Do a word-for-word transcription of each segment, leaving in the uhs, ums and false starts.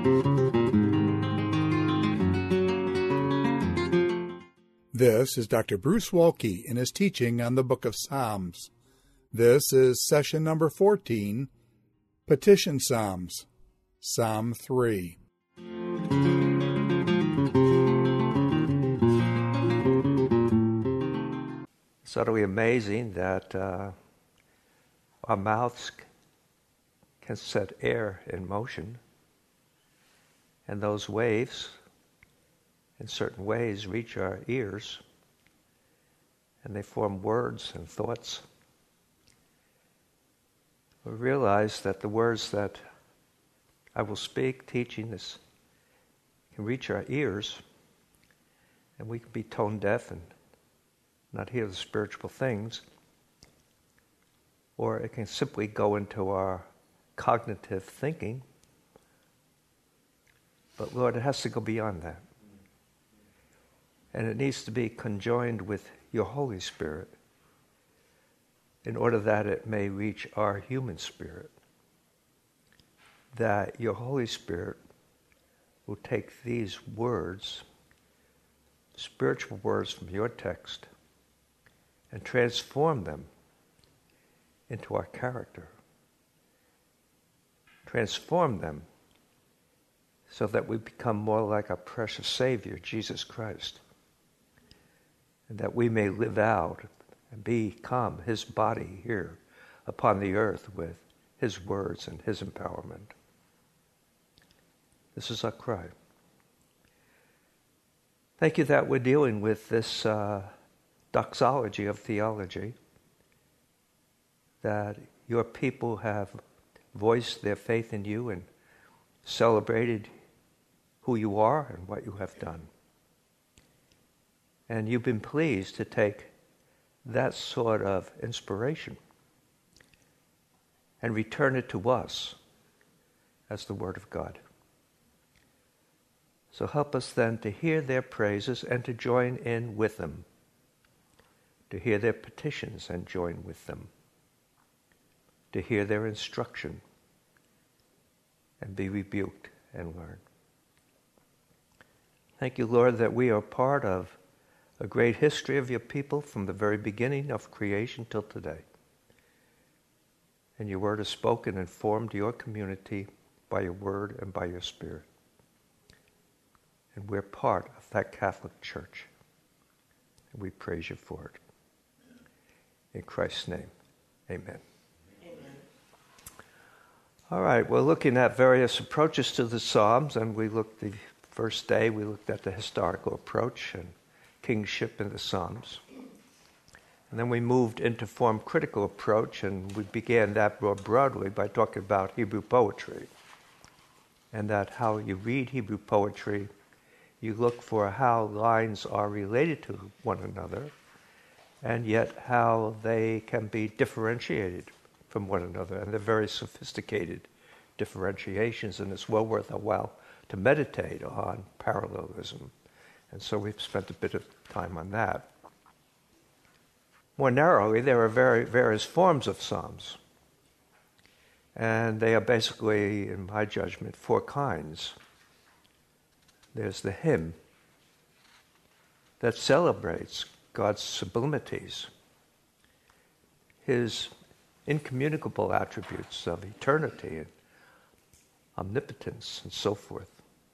This is Doctor Bruce Waltke in his teaching on the Book of Psalms. This is session number fourteen, Petition Psalms, Psalm three. It's utterly amazing that uh, our mouths can set air in motion, and those waves in certain ways reach our ears, and they form words and thoughts. We realize that the words that I will speak, teaching this, can reach our ears, and we can be tone deaf and not hear the spiritual things, or it can simply go into our cognitive thinking. But Lord, it has to go beyond that. And it needs to be conjoined with your Holy Spirit in order that it may reach our human spirit. That your Holy Spirit will take these words, spiritual words from your text, and transform them into our character. Transform them so that we become more like our precious Savior, Jesus Christ. And that we may live out and become His body here upon the earth with His words and His empowerment. This is our cry. Thank you that we're dealing with this uh, doxology of theology, that your people have voiced their faith in you and celebrated who you are and what you have done. And you've been pleased to take that sort of inspiration and return it to us as the Word of God. So help us then to hear their praises and to join in with them, to hear their petitions and join with them, to hear their instruction and be rebuked and learn. Thank you, Lord, that we are part of a great history of your people from the very beginning of creation till today. And your word is spoken and formed your community by your word and by your spirit. And we're part of that Catholic Church. And we praise you for it. In Christ's name, amen. Amen. All right, we're looking at various approaches to the Psalms, and we looked the first day, we looked at the historical approach and kingship in the Psalms. And then we moved into form critical approach, and we began that more broadly by talking about Hebrew poetry. And that how you read Hebrew poetry, you look for how lines are related to one another, and yet how they can be differentiated from one another. And they're very sophisticated differentiations, and it's well worth a while to meditate on parallelism. And so we've spent a bit of time on that. More narrowly, there are very various forms of psalms. And they are basically, in my judgment, four kinds. There's the hymn that celebrates God's sublimities, His incommunicable attributes of eternity and omnipotence and so forth,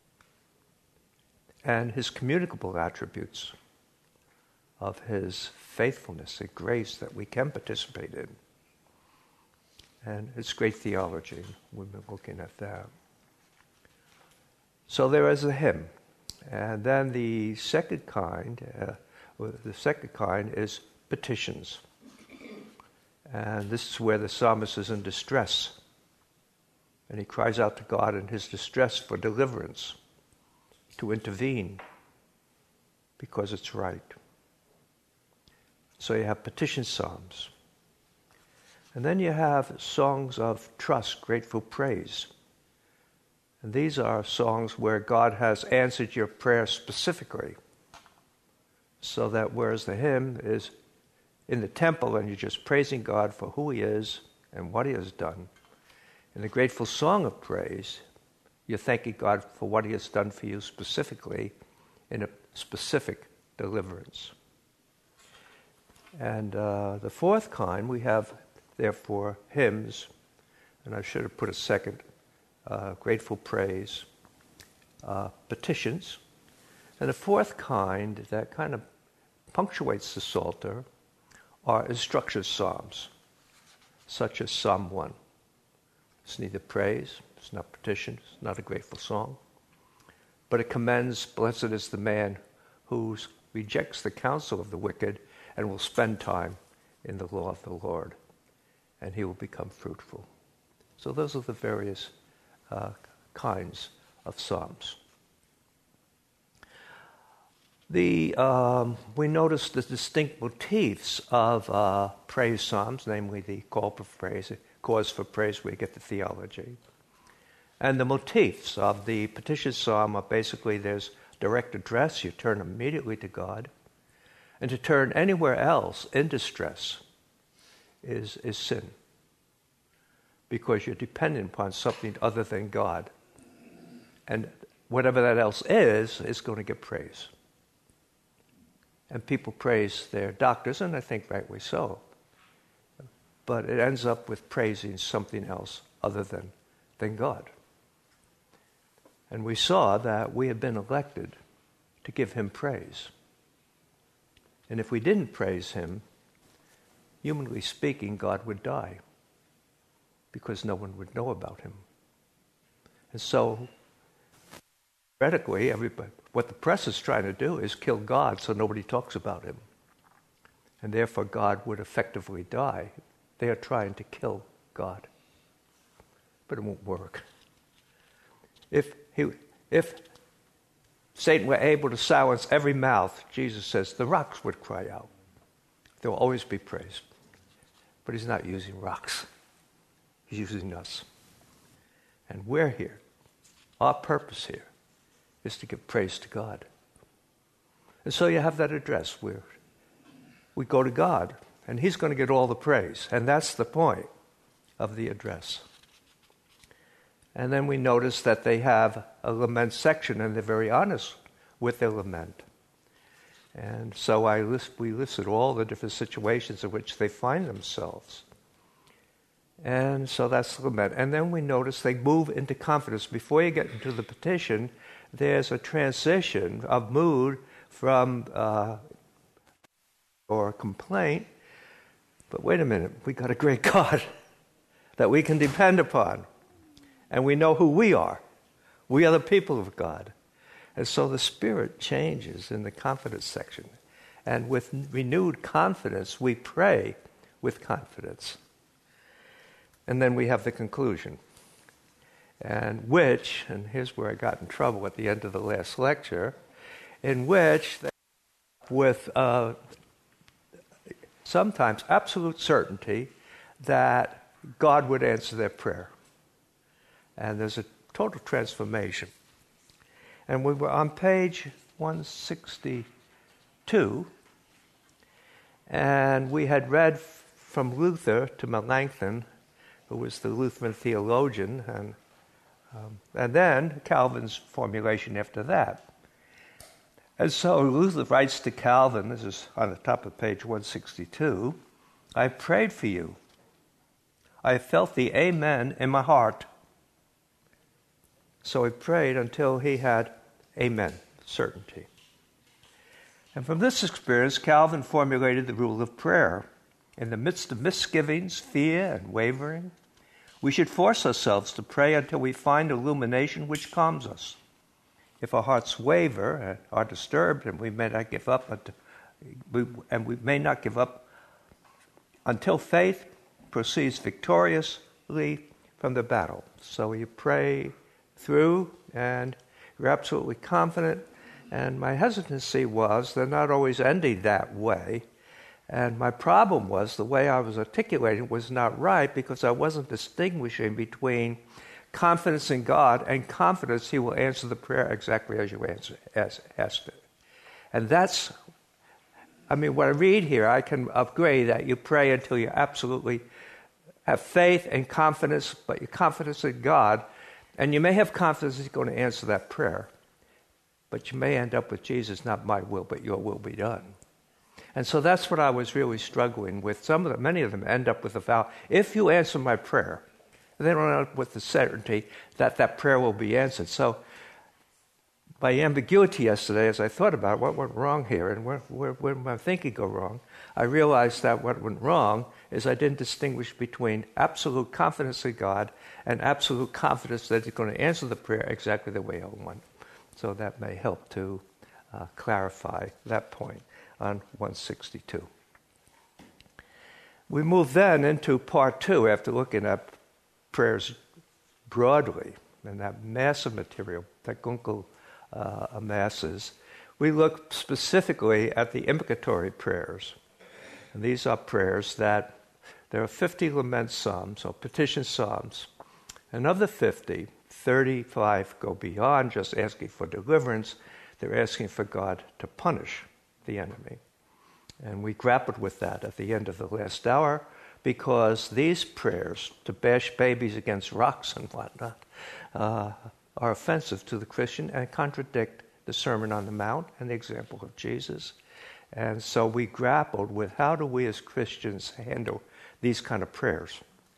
and His communicable attributes of His faithfulness and grace that we can participate in. And it's great theology. We've been looking at that. So there is a hymn. And then the second kind, uh, the second kind is petitions. And this is where the psalmist is in distress. And he cries out to God in his distress for deliverance, to intervene, because it's right. So you have petition psalms. And then you have songs of trust, grateful praise. And these are songs where God has answered your prayer specifically. So that whereas the hymn is in the temple and you're just praising God for who He is and what He has done, in the grateful song of praise, You're thanking God for what he has done for you specifically in a specific deliverance. And uh, the fourth kind, we have, therefore, hymns, and I should have put a second, uh, grateful praise, uh, petitions. And the fourth kind that kind of punctuates the Psalter are instruction psalms, such as Psalm one. It's neither praise, it's not petition, it's not a grateful song, but it commends, blessed is the man who rejects the counsel of the wicked and will spend time in the law of the Lord, and he will become fruitful. So those are the various uh, kinds of psalms. The, um, we notice the distinct motifs of uh, praise psalms, namely the call for praise, cause for praise, where you get the theology. And the motifs of the petition psalm are basically there's direct address, you turn immediately to God. And to turn anywhere else in distress is, is sin, because you're dependent upon something other than God. And whatever that else is, is going to get praise. And people praise their doctors, and I think rightly so. But it ends up with praising something else other than, than God. And we saw that we had been elected to give him praise. And if we didn't praise him, humanly speaking, God would die, because no one would know about him. And so, theoretically, everybody, what the press is trying to do is kill God so nobody talks about him. And therefore God would effectively die. They are trying to kill God. But it won't work. If he, if Satan were able to silence every mouth, Jesus says, the rocks would cry out. There will always be praise. But he's not using rocks. He's using us. And we're here. Our purpose here is to give praise to God. And so you have that address where we go to God, and he's going to get all the praise. And that's the point of the address. And then we notice that they have a lament section, and they're very honest with their lament. And so I list, we listed all the different situations in which they find themselves. And so that's the lament. And then we notice they move into confidence. Before you get into the petition, there's a transition of mood from uh, or complaint. But wait a minute, we got a great God that we can depend upon. And we know who we are. We are the people of God. And so the spirit changes in the confidence section. And with renewed confidence, we pray with confidence. And then we have the conclusion. And which, and here's where I got in trouble at the end of the last lecture, in which they, with uh, sometimes absolute certainty that God would answer their prayer. And there's a total transformation. And we were on page one sixty-two, and we had read from Luther to Melanchthon, who was the Lutheran theologian, and um, and then Calvin's formulation after that. And so Luther writes to Calvin, this is on the top of page one sixty-two, I prayed for you. I felt the amen in my heart. So he prayed until he had amen, certainty. And from this experience, Calvin formulated the rule of prayer. In the midst of misgivings, fear, and wavering, we should force ourselves to pray until we find illumination which calms us. If our hearts waver and are disturbed, and we may not give up, and we may not give up until faith proceeds victoriously from the battle. So you pray through, and you're absolutely confident. And my hesitancy was they're not always ending that way. And my problem was the way I was articulating was not right, because I wasn't distinguishing between confidence in God and confidence he will answer the prayer exactly as you answer, as, asked it. And that's, I mean, what I read here, I can agree that you pray until you absolutely have faith and confidence, but your confidence in God And you may have confidence he's going to answer that prayer, but you may end up with Jesus, not my will, but your will be done. And so that's what I was really struggling with. Some of them, many of them end up with a vow, if you answer my prayer, they don't end up with the certainty that that prayer will be answered. So by ambiguity yesterday, as I thought about what went wrong here and where, where, where did my thinking go wrong, I realized that what went wrong is I didn't distinguish between absolute confidence in God and absolute confidence that he's going to answer the prayer exactly the way I want. So that may help to uh, clarify that point on one sixty-two. We move then into part two after looking at prayers broadly and that massive material that Gunkel uh, amasses. We look specifically at the imprecatory prayers. And these are prayers that there are fifty lament psalms or petition psalms. And of the fifty, thirty-five go beyond just asking for deliverance. They're asking for God to punish the enemy. And we grappled with that at the end of the last hour because these prayers to bash babies against rocks and whatnot uh, are offensive to the Christian and contradict the Sermon on the Mount and the example of Jesus. And so we grappled with how do we as Christians handle these kind of prayers.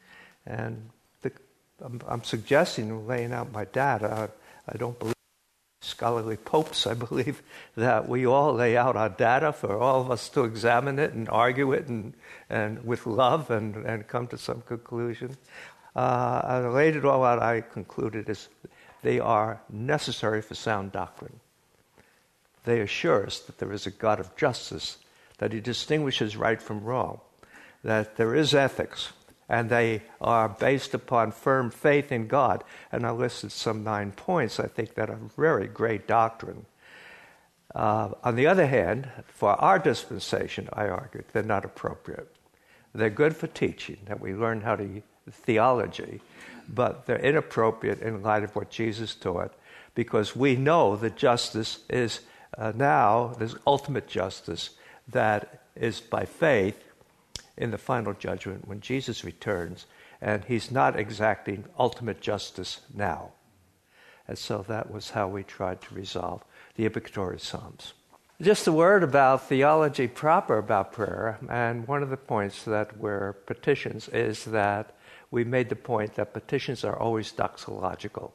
And the, I'm, I'm suggesting, laying out my data, I, I don't believe scholarly popes, I believe that we all lay out our data for all of us to examine it and argue it and, and with love and, and come to some conclusion. Uh, I laid it all out, I concluded is they are necessary for sound doctrine. They assure us that there is a God of justice, that he distinguishes right from wrong, that there is ethics, and they are based upon firm faith in God. And I listed some nine points, I think, that are very great doctrine. Uh, on the other hand, for our dispensation, I argued, they're not appropriate. They're good for teaching, that we learn how to theology, but they're inappropriate in light of what Jesus taught, because we know that justice is uh, now, there's ultimate justice that is by faith in the final judgment when Jesus returns, and he's not exacting ultimate justice now. And so that was how we tried to resolve the imprecatory psalms. Just a word about theology proper about prayer, and one of the points that were petitions is that we made the point that petitions are always doxological,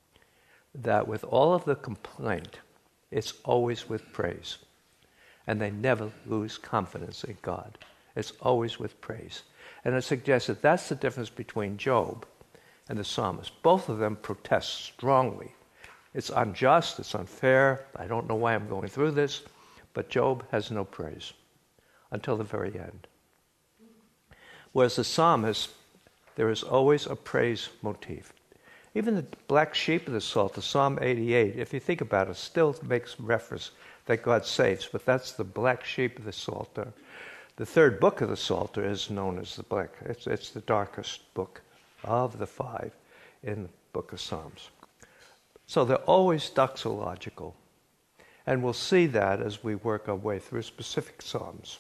that with all of the complaint, it's always with praise, and they never lose confidence in God. It's always with praise. And I suggest that that's the difference between Job and the psalmist. Both of them protest strongly. It's unjust, it's unfair, I don't know why I'm going through this, but Job has no praise until the very end. Whereas the psalmist, there is always a praise motif. Even the black sheep of the Psalter, Psalm eighty-eight, if you think about it, still makes reference that God saves, but that's the black sheep of the Psalter. The third book of the Psalter is known as the black. It's, it's the darkest book of the five in the book of Psalms. So they're always doxological. And we'll see that as we work our way through specific psalms.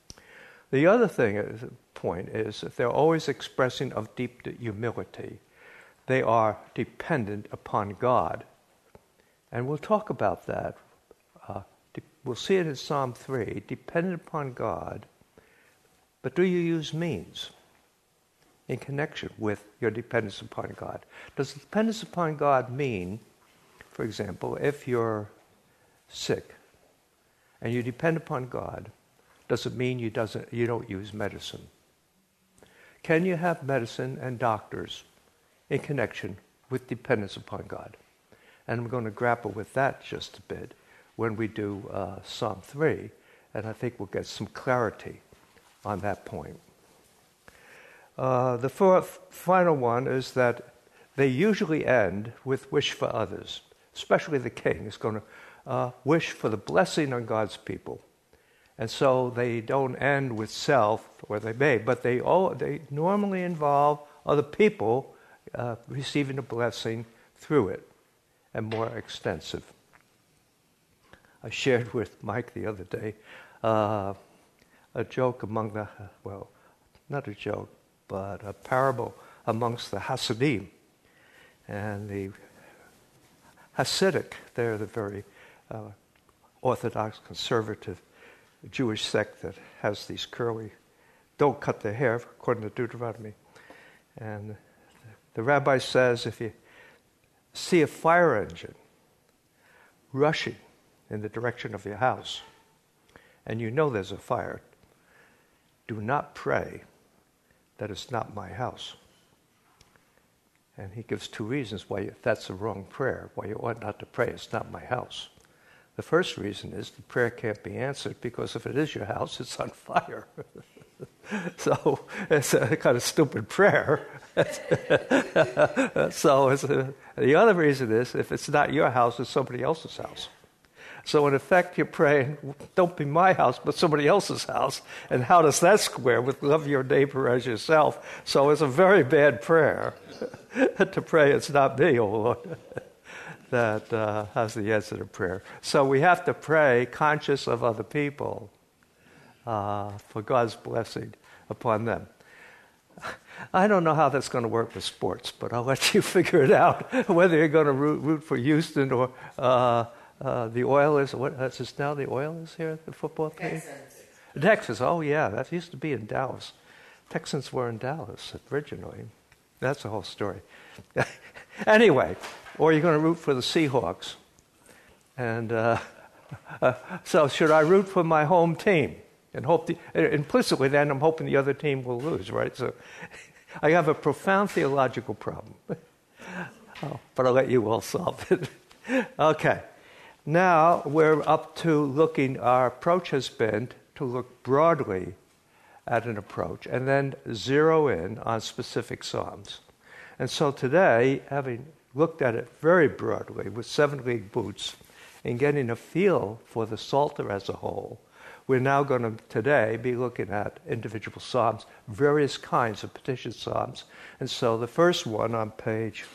The other thing, point is that they're always expressing of deep humility. They are dependent upon God. And we'll talk about that. Uh, we'll see it in Psalm three, dependent upon God. But do you use means in connection with your dependence upon God? Does dependence upon God mean, for example, if you're sick and you depend upon God, does it mean you, doesn't, you don't use medicine? Can you have medicine and doctors in connection with dependence upon God? And I'm going to grapple with that just a bit when we do uh, Psalm three, and I think we'll get some clarity on that point. Uh, the fourth, final one is that they usually end with wish for others, especially the king is going to uh, wish for the blessing on God's people. And so they don't end with self, or they may, but they all, they normally involve other people uh, receiving a blessing through it, and more extensive. I shared with Mike the other day uh, a joke among the, well, not a joke, but a parable amongst the Hasidim. And the Hasidic, they're the very uh, Orthodox, conservative Jewish sect that has these curly, don't cut their hair, according to Deuteronomy. And the rabbi says if you see a fire engine rushing in the direction of your house, and you know there's a fire, do not pray that it's not my house. And he gives two reasons why you, that's a wrong prayer, why you ought not to pray, it's not my house. The first reason is the prayer can't be answered because if it is your house, it's on fire. So it's a kind of stupid prayer. So it's a, the other reason is if it's not your house, it's somebody else's house. So in effect, you're praying, don't be my house, but somebody else's house. And how does that square with love your neighbor as yourself? So it's a very bad prayer to pray, it's not me, oh Lord, that uh, has the answer to prayer. So we have to pray conscious of other people uh, for God's blessing upon them. I don't know how that's going to work with sports, but I'll let you figure it out, whether you're going to root, root for Houston or... Uh, Uh, the Oilers, what is this now? The Oilers here, the football team? Texans. Texas, oh yeah, that used to be in Dallas. Texans were in Dallas originally. That's the whole story. Anyway, or you're going to root for the Seahawks. And uh, uh, so should I root for my home team? And hope the, implicitly then I'm hoping the other team will lose, right? So I have a profound theological problem. Oh, but I'll let you all solve it. Okay. Now we're up to looking, our approach has been to look broadly at an approach and then zero in on specific psalms. And so today, having looked at it very broadly with seven league boots and getting a feel for the Psalter as a whole, we're now going to today be looking at individual psalms, various kinds of petition psalms. And so the first one on page,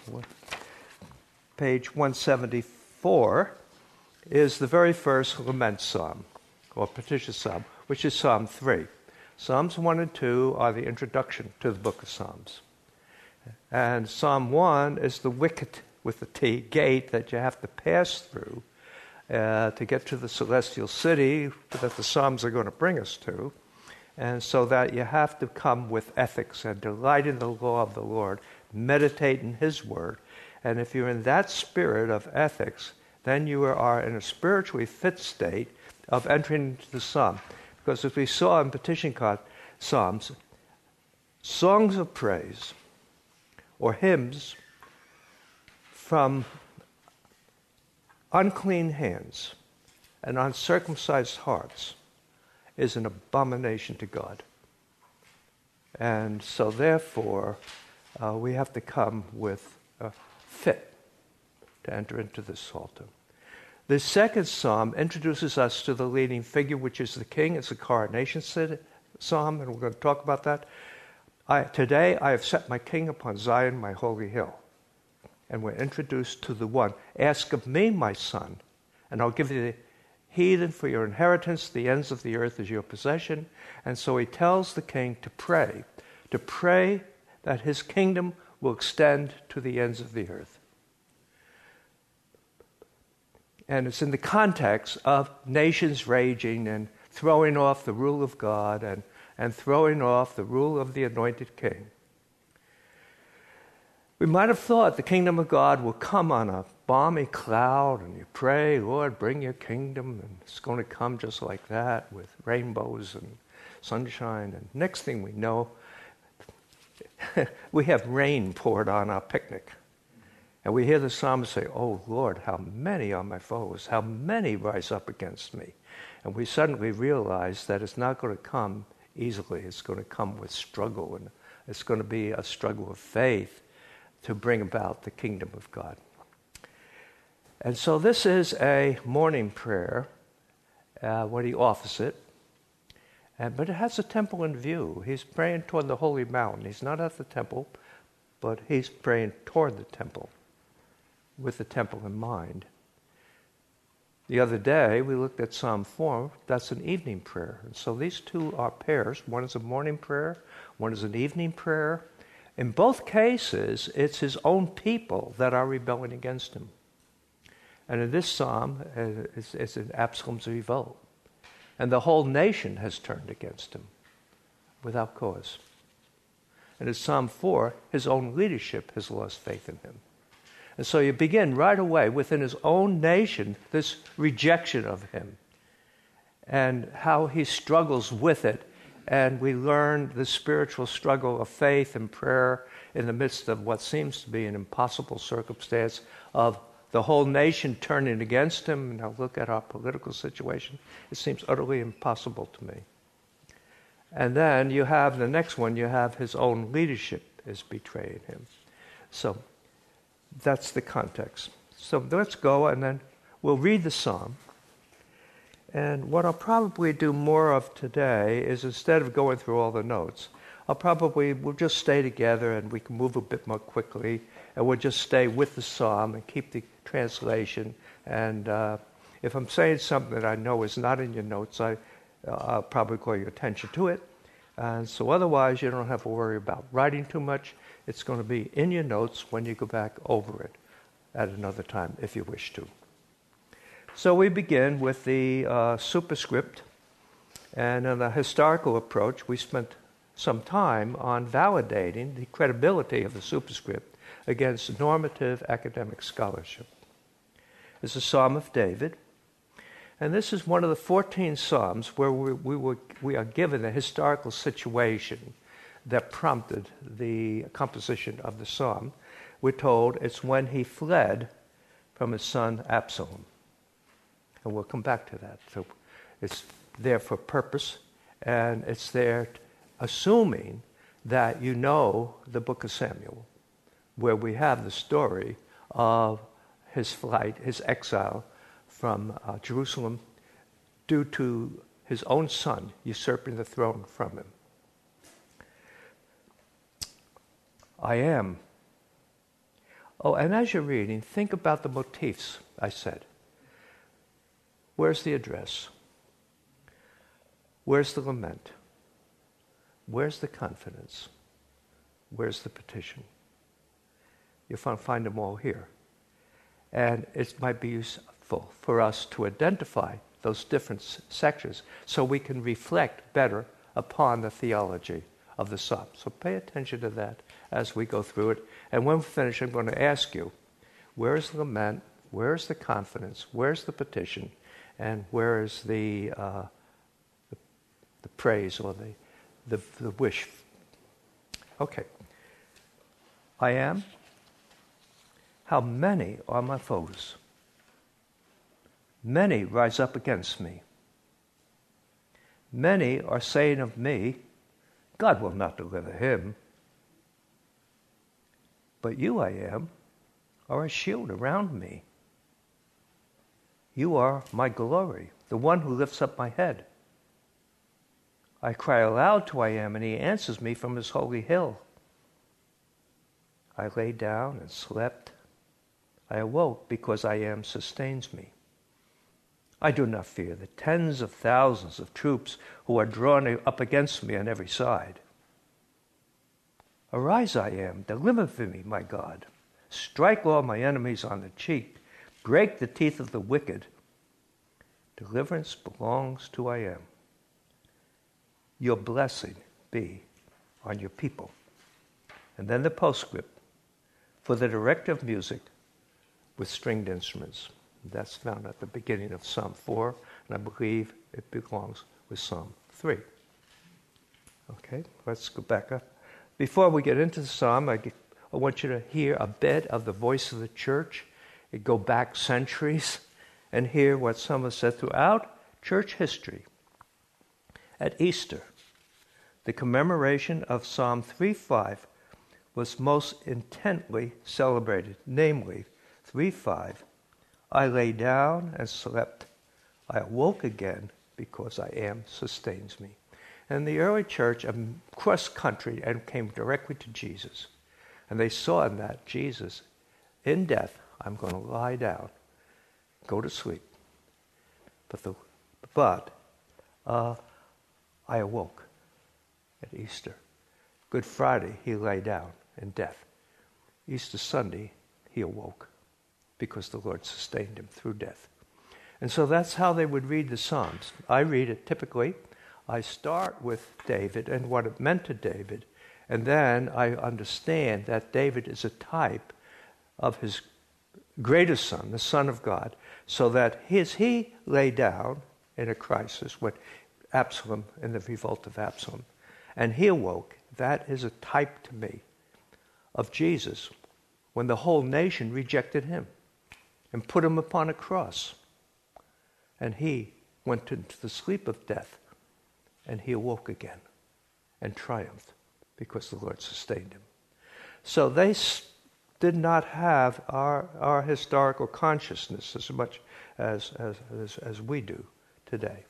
page one seventy-four is the very first lament psalm, or petition psalm, which is Psalm three. Psalms one and two are the introduction to the book of Psalms. And Psalm one is the wicket with the T, gate that you have to pass through uh, to get to the celestial city that the Psalms are going to bring us to. And so that you have to come with ethics and delight in the law of the Lord, meditate in His word. And if you're in that spirit of ethics, then you are in a spiritually fit state of entering into the psalm. Because as we saw in petition psalms, songs of praise or hymns from unclean hands and uncircumcised hearts is an abomination to God. And so therefore, uh, we have to come with a fit to enter into this Psalter. The second psalm introduces us to the leading figure, which is the king. It's a coronation psalm, and we're going to talk about that. I, today I have set my king upon Zion, my holy hill. And we're introduced to the one. Ask of me, my son, and I'll give you the heathen for your inheritance, the ends of the earth is your possession. And so he tells the king to pray, to pray that his kingdom will extend to the ends of the earth. And it's in the context of nations raging and throwing off the rule of God and, and throwing off the rule of the anointed king. We might have thought the kingdom of God will come on a balmy cloud, and you pray, Lord, bring your kingdom, and it's going to come just like that with rainbows and sunshine. And next thing we know, we have rain poured on our picnic. And we hear the psalmist say, oh, Lord, how many are my foes? How many rise up against me? And we suddenly realize that it's not going to come easily. It's going to come with struggle. And it's going to be a struggle of faith to bring about the kingdom of God. And so this is a morning prayer uh, when he offers it. And, but it has a temple in view. He's praying toward the holy mountain. He's not at the temple, but he's praying toward the temple, with the temple in mind. The other day, we looked at Psalm four. That's an evening prayer. And so these two are pairs. One is a morning prayer. One is an evening prayer. In both cases, it's his own people that are rebelling against him. And in this psalm, uh, it's, it's in Absalom's revolt. And the whole nation has turned against him without cause. And in Psalm four, his own leadership has lost faith in him. And so you begin right away within his own nation, this rejection of him and how he struggles with it. And we learn the spiritual struggle of faith and prayer in the midst of what seems to be an impossible circumstance of the whole nation turning against him. Now look at our political situation. It seems utterly impossible to me. And then you have the next one, you have his own leadership is betraying him. So that's the context. So let's go and then we'll read the psalm. And what I'll probably do more of today is instead of going through all the notes, I'll probably, we'll just stay together and we can move a bit more quickly and we'll just stay with the psalm and keep the translation. And uh, if I'm saying something that I know is not in your notes, I, uh, I'll probably call your attention to it. And so otherwise you don't have to worry about writing too much. It's going to be in your notes when you go back over it at another time if you wish to. So we begin with the uh, superscript, and in the historical approach, we spent some time on validating the credibility of the superscript against normative academic scholarship. It's a Psalm of David, and this is one of the fourteen Psalms where we, we, were, we are given a historical situation that prompted the composition of the Psalm. We're told it's when he fled from his son Absalom. And we'll come back to that. So it's there for purpose, and it's there t- assuming that you know the book of Samuel, where we have the story of his flight, his exile from uh, Jerusalem due to his own son usurping the throne from him. I am. Oh, and as you're reading, think about the motifs I said. Where's the address? Where's the lament? Where's the confidence? Where's the petition? You'll find them all here. And it might be useful for us to identify those different s- sections so we can reflect better upon the theology of the psalm. So pay attention to that as we go through it. And when we finish, I'm going to ask you, where's the lament? Where's the confidence? Where's the petition? And where is the, uh, the the praise or the, the the wish? Okay. I am. How many are my foes? Many rise up against me. Many are saying of me, God will not deliver him. But you, I am, are a shield around me. You are my glory, the one who lifts up my head. I cry aloud to I am, and he answers me from his holy hill. I lay down and slept. I awoke because I am sustains me. I do not fear the tens of thousands of troops who are drawn up against me on every side. Arise, I am, deliver me, my God. Strike all my enemies on the cheek. Break the teeth of the wicked. Deliverance belongs to I am. Your blessing be on your people. And then the postscript for the director of music with stringed instruments. That's found at the beginning of Psalm four, and I believe it belongs with Psalm three. Okay, let's go back up. Before we get into the Psalm, I, get, I want you to hear a bit of the voice of the church. It go back centuries and hear what some have said throughout church history. At Easter, the commemoration of Psalm three five was most intently celebrated, namely three five, I lay down and slept. I awoke again because I am sustains me. And the early church across country and came directly to Jesus. And they saw in that Jesus, in death, I'm going to lie down, go to sleep. But the but uh, I awoke at Easter. Good Friday, he lay down in death. Easter Sunday, he awoke because the Lord sustained him through death. And so that's how they would read the Psalms. I read it typically. I start with David and what it meant to David, and then I understand that David is a type of his greatest son, the Son of God, so that his, he lay down in a crisis with Absalom, in the revolt of Absalom, and he awoke. That is a type to me of Jesus when the whole nation rejected him and put him upon a cross. And he went into the sleep of death, and he awoke again and triumphed because the Lord sustained him. So they did not have our, our historical consciousness as much as, as, as, as we do today.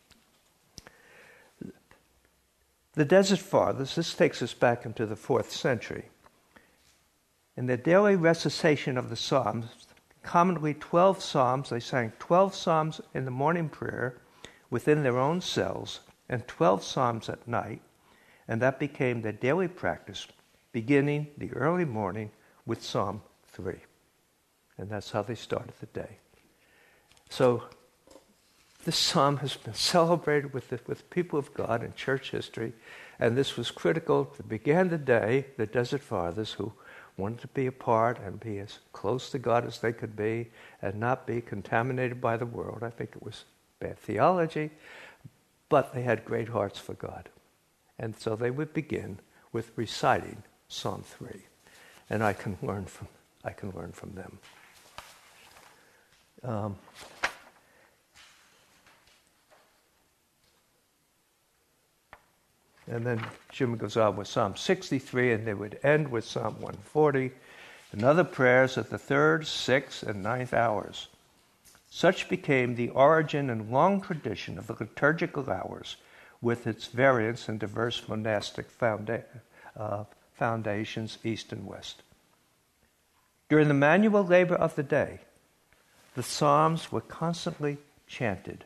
The Desert Fathers, this takes us back into the fourth century. In their daily recitation of the Psalms, commonly twelve psalms, they sang twelve psalms in the morning prayer within their own cells and twelve psalms at night, and that became their daily practice, beginning the early morning with Psalm three. And that's how they started the day. So this psalm has been celebrated with the with people of God in church history, and this was critical to begin the day, the Desert Fathers, who wanted to be apart and be as close to God as they could be and not be contaminated by the world. I think it was bad theology, but they had great hearts for God. And so they would begin with reciting Psalm three. And I can learn from I can learn from them. Um, And then Jim goes on with Psalm sixty-three, and they would end with Psalm one forty, and other prayers at the third, sixth, and ninth hours. Such became the origin and long tradition of the liturgical hours, with its variants and diverse monastic founda- uh, foundations east and west. During the manual labor of the day, the Psalms were constantly chanted.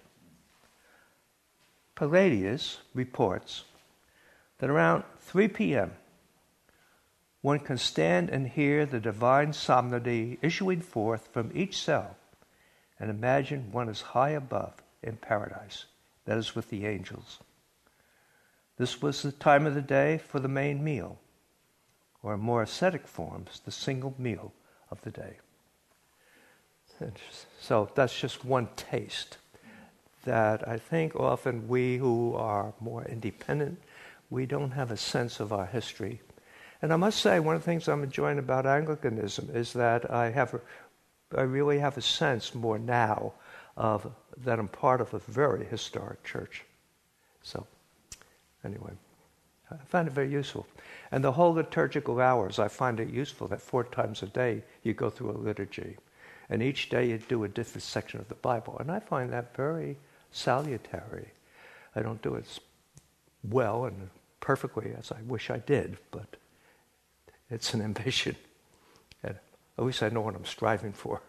Palladius reports that around three p.m., one can stand and hear the divine psalmody issuing forth from each cell and imagine one is high above in paradise, that is with the angels. This was the time of the day for the main meal, or in more ascetic forms, the single meal of the day. And so that's just one taste that I think often we who are more independent, we don't have a sense of our history. And I must say, one of the things I'm enjoying about Anglicanism is that I have, a, I really have a sense more now of that I'm part of a very historic church. So, anyway, I find it very useful. And the whole liturgical hours, I find it useful that four times a day you go through a liturgy. And each day you do a different section of the Bible. And I find that very salutary. I don't do it well and perfectly as I wish I did, but it's an ambition. And at least I know what I'm striving for.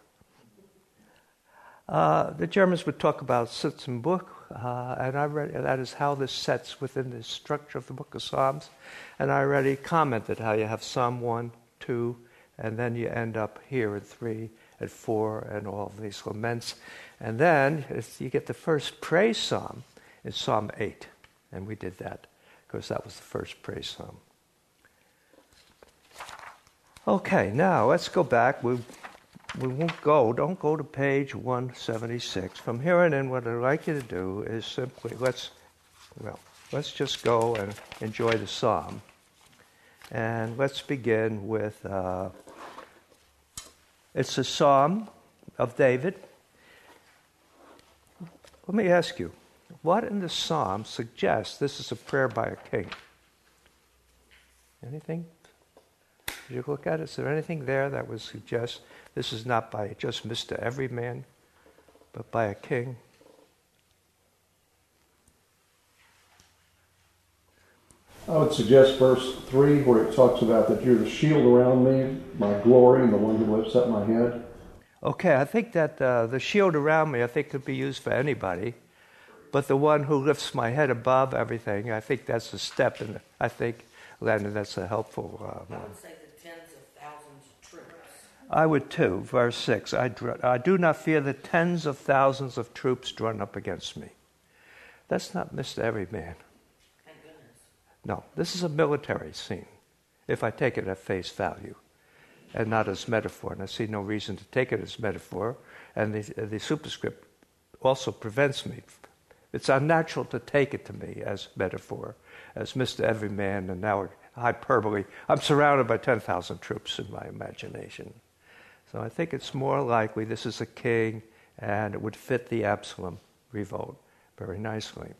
Uh, the Germans would talk about Sitzenbuch, uh, and I read that is how this sets within the structure of the Book of Psalms. And I already commented how you have Psalm one, two, and then you end up here at three, at four, and all of these laments. And then you get the first praise psalm in Psalm eight, and we did that because that was the first praise psalm. Okay, now let's go back. We we won't go. Don't go to page one seventy-six. From here on in, what I'd like you to do is simply let's well let's just go and enjoy the psalm, and let's begin with uh, it's a psalm of David. Let me ask you, what in the psalm suggests this is a prayer by a king? Anything? Did you look at it? Is there anything there that would suggest this is not by just Mister Everyman, but by a king? I would suggest verse three, where it talks about that you're the shield around me, my glory, and the one who lifts up my head. Okay, I think that uh, the shield around me, I think, could be used for anybody. But the one who lifts my head above everything, I think that's a step, and I think, Landon, that's a helpful uh, one. I would say the I would too. Verse six, I, dr- I do not fear the tens of thousands of troops drawn up against me. That's not Mister Everyman. Thank goodness. No, this is a military scene, if I take it at face value, and not as metaphor. And I see no reason to take it as metaphor. And the, the superscript also prevents me. It's unnatural to take it to me as metaphor, as Mister Everyman, and now hyperbole. I'm surrounded by ten thousand troops in my imagination. So I think it's more likely this is a king, and it would fit the Absalom revolt very nicely.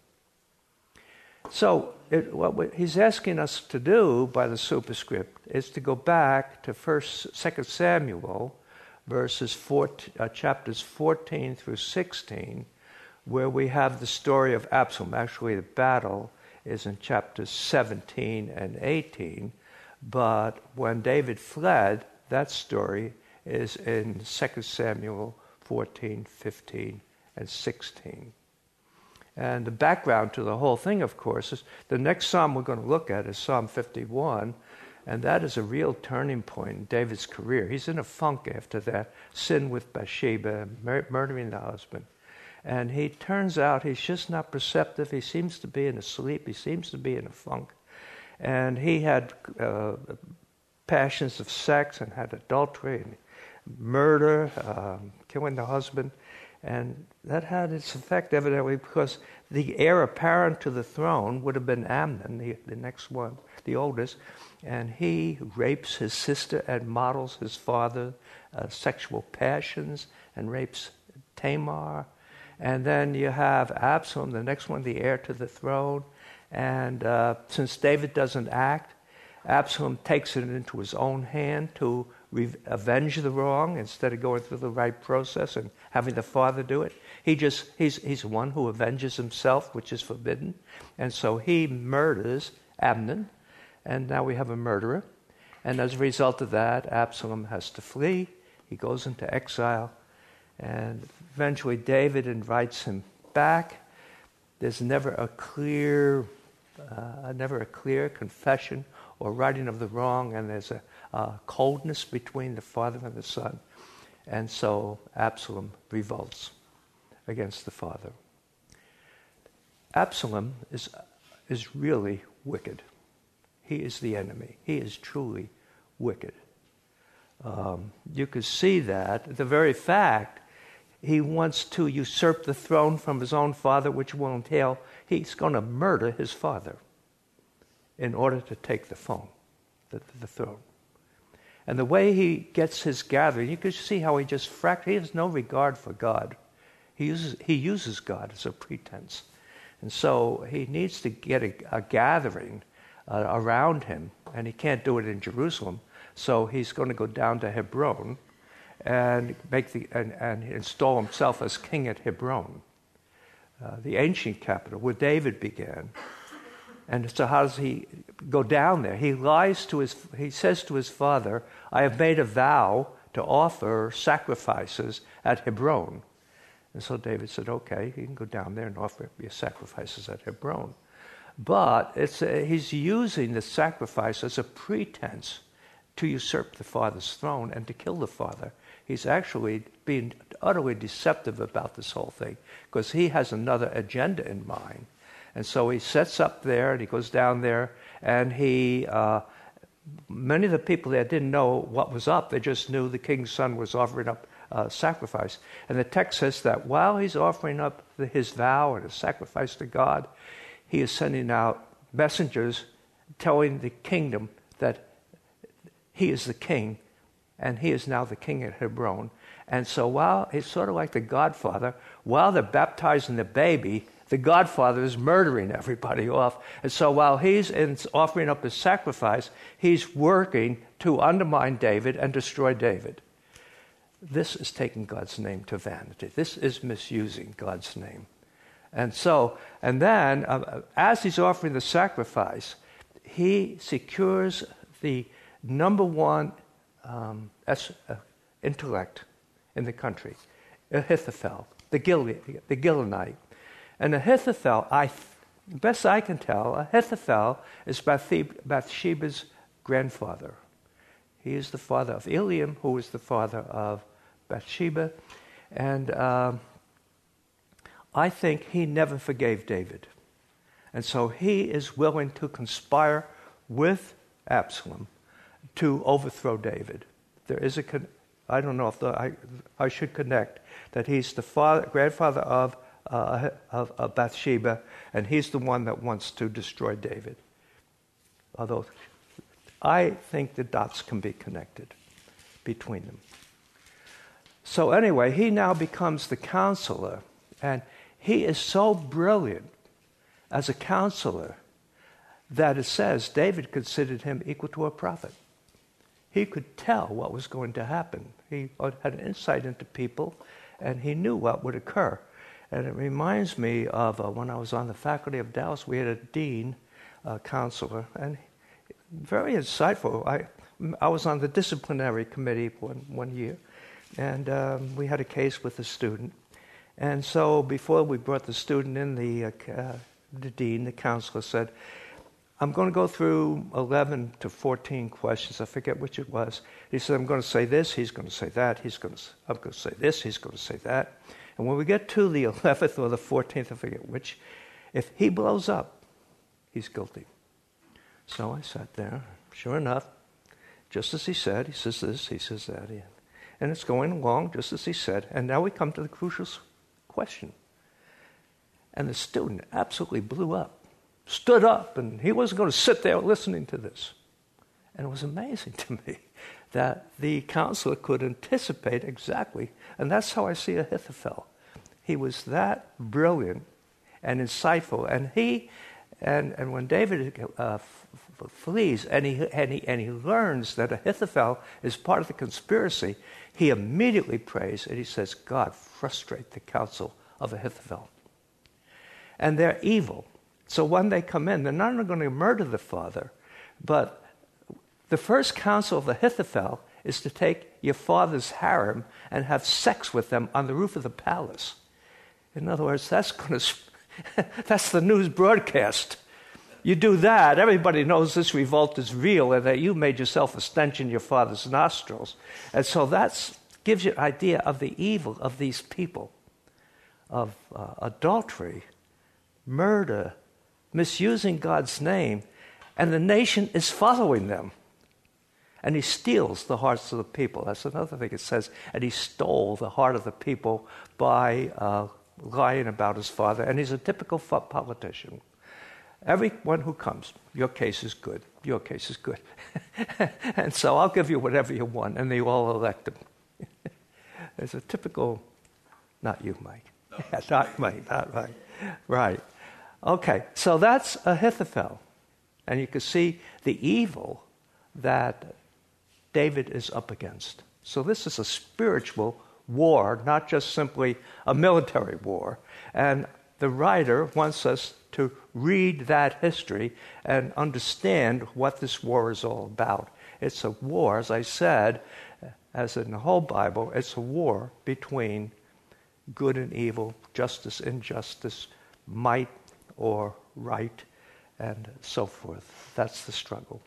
So it, what he's asking us to do by the superscript is to go back to First, Second Samuel, verses fourteen, uh, chapters fourteen through sixteen, where we have the story of Absalom. Actually, the battle is in chapters seventeen and eighteen, but when David fled, that story is in Second Samuel fourteen, fifteen, and sixteen. And the background to the whole thing, of course, is the next psalm we're going to look at is Psalm fifty-one, and that is a real turning point in David's career. He's in a funk after that sin with Bathsheba, mur- murdering the husband. And he turns out he's just not perceptive. He seems to be in a sleep. He seems to be in a funk. And he had uh, passions of sex and had adultery and murder, um, killing the husband. And that had its effect, evidently, because the heir apparent to the throne would have been Amnon, the, the next one, the oldest. And he rapes his sister and models his father uh, sexual passions and rapes Tamar. And then you have Absalom, the next one, the heir to the throne. And uh, since David doesn't act, Absalom takes it into his own hand to re- avenge the wrong instead of going through the right process and having the father do it. He just he's he's one who avenges himself, which is forbidden. And so he murders Amnon, and now we have a murderer. And as a result of that, Absalom has to flee. He goes into exile. And eventually David invites him back. There's never a clear, uh, never a clear confession or righting of the wrong, and there's a uh, coldness between the father and the son. And so Absalom revolts against the father. Absalom is is really wicked. He is the enemy. He is truly wicked. Um, you could see that the very fact he wants to usurp the throne from his own father, which will entail he's going to murder his father in order to take the throne, the, the throne. And the way he gets his gathering, you can see how he just fract. He has no regard for God. He uses he uses God as a pretense, and so he needs to get a, a gathering uh, around him, and he can't do it in Jerusalem. So he's going to go down to Hebron and make the and, and install himself as king at Hebron, uh, the ancient capital where David began. And so how does he go down there? He lies to his. He says to his father, "I have made a vow to offer sacrifices at Hebron." And so David said, "Okay, you can go down there and offer your sacrifices at Hebron." But it's a, he's using the sacrifice as a pretense to usurp the father's throne and to kill the father. He's actually being utterly deceptive about this whole thing because he has another agenda in mind. And so he sets up there and he goes down there and he, uh, many of the people there didn't know what was up. They just knew the king's son was offering up uh, sacrifice. And the text says that while he's offering up the, his vow and his sacrifice to God, he is sending out messengers telling the kingdom that he is the king, and he is now the king at Hebron. And so while it's sort of like the Godfather, while they're baptizing the baby, the Godfather is murdering everybody off. And so while he's in offering up his sacrifice, he's working to undermine David and destroy David. This is taking God's name to vanity. This is misusing God's name. And so, and then, uh, as he's offering the sacrifice, he secures the number one um, as, uh, intellect in the country, Ahithophel, the, Gil- the Gilonite. And Ahithophel, I, best I can tell, Ahithophel is Bathsheba, Bathsheba's grandfather. He is the father of Eliam, who is the father of Bathsheba. And um, I think he never forgave David. And so he is willing to conspire with Absalom to overthrow David. There is a, con- I don't know if the, I, I should connect that he's the father, grandfather of, uh, of, of Bathsheba, and he's the one that wants to destroy David. Although I think the dots can be connected between them. So anyway, he now becomes the counselor, and he is so brilliant as a counselor that it says David considered him equal to a prophet. He could tell what was going to happen. He had insight into people, and he knew what would occur. And it reminds me of uh, when I was on the faculty of Dallas, we had a dean, a counselor, and very insightful. I I was on the disciplinary committee one, one year, and um, we had a case with a student. And so before we brought the student in, the, uh, uh, the dean, the counselor said, I'm going to go through eleven to fourteen questions. I forget which it was. He said, I'm going to say this, he's going to say that, he's going to, I'm going to say this, he's going to say that. And when we get to the eleventh or the fourteenth, I forget which, if he blows up, he's guilty. So I sat there. Sure enough, just as he said, he says this, he says that. And it's going along just as he said. And now we come to the crucial question. And the student absolutely blew up, stood up, and he wasn't going to sit there listening to this. And it was amazing to me that the counselor could anticipate exactly. And that's how I see Ahithophel. He was that brilliant and insightful. And he, and, and when David uh, f- f- flees and he, and, he, and he learns that Ahithophel is part of the conspiracy, he immediately prays and he says, God, frustrate the counsel of Ahithophel. And they're evil. So when they come in, they're not only going to murder the father, but the first counsel of Ahithophel is to take your father's harem and have sex with them on the roof of the palace. In other words, that's going to, that's the news broadcast. You do that, everybody knows this revolt is real and that you made yourself a stench in your father's nostrils. And so that gives you an idea of the evil of these people, of uh, adultery, murder, misusing God's name, and the nation is following them. And he steals the hearts of the people. That's another thing it says. And he stole the heart of the people by uh, lying about his father. And he's a typical politician. Everyone who comes, your case is good. Your case is good. And so I'll give you whatever you want. And they all elect him. It's a typical, not you, Mike. No. Not Mike, not Mike. Right. Okay, so that's Ahithophel. And you can see the evil that David is up against. So this is a spiritual war, not just simply a military war. And the writer wants us to read that history and understand what this war is all about. It's a war, as I said, as in the whole Bible, it's a war between good and evil, justice, injustice, might or right, and so forth. That's the struggle.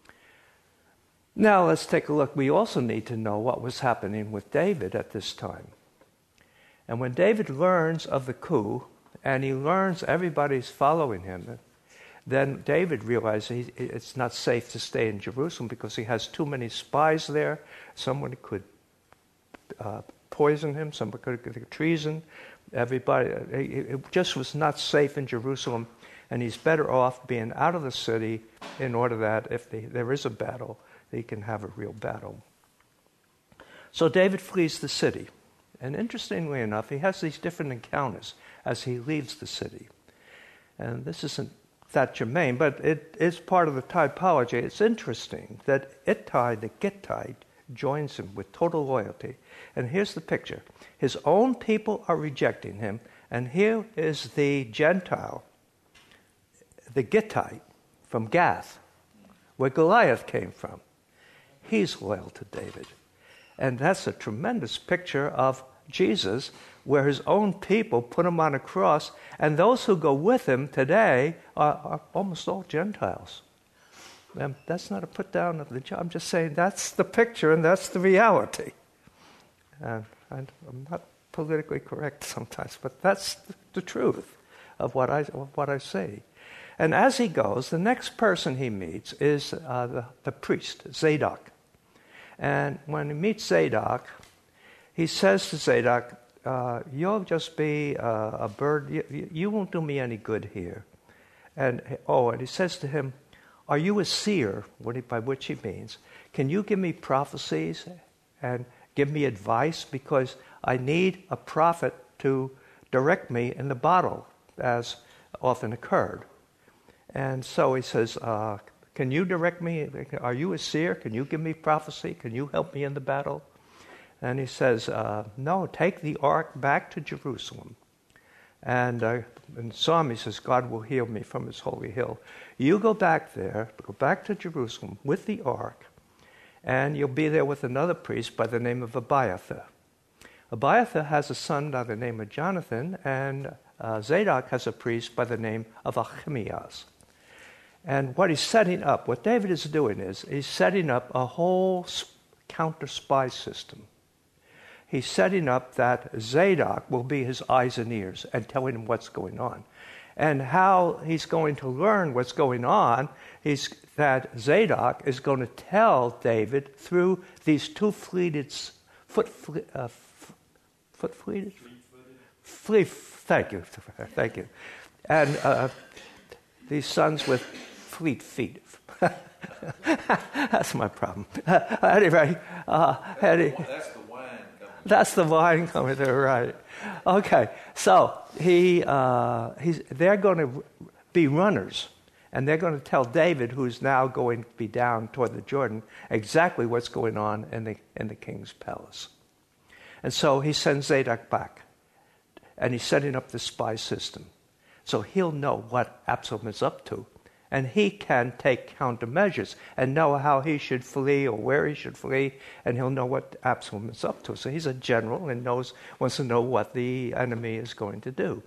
Now let's take a look. We also need to know what was happening with David at this time. And when David learns of the coup, and he learns everybody's following him, then David realizes he, it's not safe to stay in Jerusalem because he has too many spies there. Someone could uh, poison him, someone could commit treason. Everybody, it just was not safe in Jerusalem, and he's better off being out of the city in order that if they, there is a battle, they can have a real battle. So David flees the city, and interestingly enough, he has these different encounters as he leaves the city. And this isn't that germane, but it is part of the typology. It's interesting that Ittai, the Gittite, joins him with total loyalty. And here's the picture. His own people are rejecting him, and here is the Gentile, the Gittite from Gath, where Goliath came from. He's loyal to David. And that's a tremendous picture of Jesus, where his own people put him on a cross, and those who go with him today are, are almost all Gentiles. Um, that's not a put down of the job. I'm just saying that's the picture and that's the reality. And I'm not politically correct sometimes, but that's the truth of what I of what I say. And as he goes, the next person he meets is uh, the, the priest, Zadok. And when he meets Zadok, he says to Zadok, uh, you'll just be uh, a bird. You, you won't do me any good here. And oh, and he says to him, are you a seer, what he, by which he means, can you give me prophecies and give me advice? Because I need a prophet to direct me in the battle, as often occurred. And so he says, uh, can you direct me? Are you a seer? Can you give me prophecy? Can you help me in the battle? And he says, uh, no, take the ark back to Jerusalem. And uh, in Psalm he says, God will heal me from his holy hill. You go back there, go back to Jerusalem with the ark, and you'll be there with another priest by the name of Abiathar. Abiathar has a son by the name of Jonathan, and uh, Zadok has a priest by the name of Ahimaaz. And what he's setting up, what David is doing is, he's setting up a whole counter-spy system. He's setting up that Zadok will be his eyes and ears and telling him what's going on. And how he's going to learn what's going on is that Zadok is going to tell David through these two fleeted, foot, fle- uh, f- foot fleeted? Fleet, thank you, thank you. And uh, these sons with fleet feet. That's my problem. anyway, uh, anyway, that's the wine coming. That's the wine coming there, right? Okay, so he, uh, he's, they're going to be runners, and they're going to tell David, who's now going to be down toward the Jordan, exactly what's going on in the in the king's palace. And so he sends Zadok back, and he's setting up the spy system, so he'll know what Absalom is up to. And he can take countermeasures and know how he should flee or where he should flee, and he'll know what Absalom is up to. So he's a general and knows wants to know what the enemy is going to do.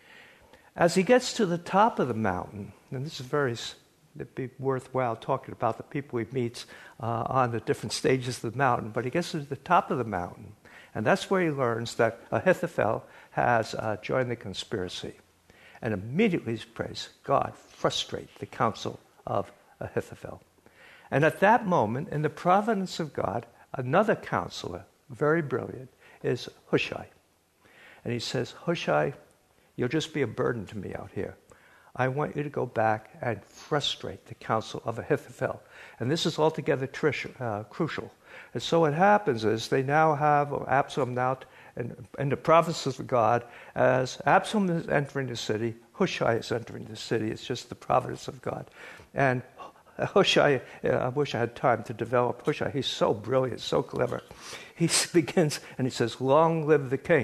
As he gets to the top of the mountain, and this is very, it'd be worthwhile talking about the people he meets uh, on the different stages of the mountain, but he gets to the top of the mountain, and that's where he learns that Ahithophel has uh, joined the conspiracy. And immediately he prays, God, frustrate the counsel of Ahithophel. And at that moment, in the providence of God, another counselor, very brilliant, is Hushai. And he says, Hushai, you'll just be a burden to me out here. I want you to go back and frustrate the counsel of Ahithophel. And this is altogether trish, uh, crucial. And so what happens is they now have Absalom now in, in the provinces of God. As Absalom is entering the city, Hushai is entering the city. It's just the providence of God. And Hushai, uh, I wish I had time to develop Hushai. He's so brilliant, so clever. He begins and he says, long live the king.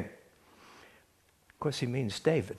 Of course, he means David.